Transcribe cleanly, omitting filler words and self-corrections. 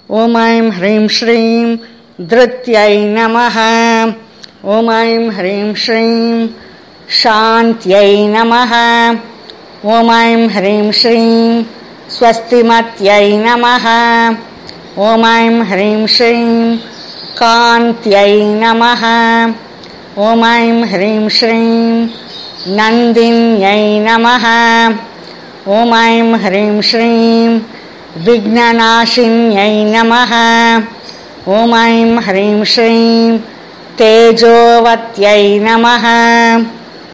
ॐ ऐं ह्रीं श्रीं धृत्यै नमः। ॐ ऐं ह्रीं श्रीं शान्त्यै नमः। ॐ ऐं ह्रीं श्रीं स्वस्तिमत्यै नमः। ॐ ऐं ह्रीं श्रीं कान्त्यै नमः। ॐ ऐं ह्रीं श्रीं नन्दिन्यै नमः। ॐ ऐं ह्रीं श्रीं विघ्ननाशिन्यै नमः। ॐ ऐं ह्रीं श्रीं तेजोवत्यै नमः।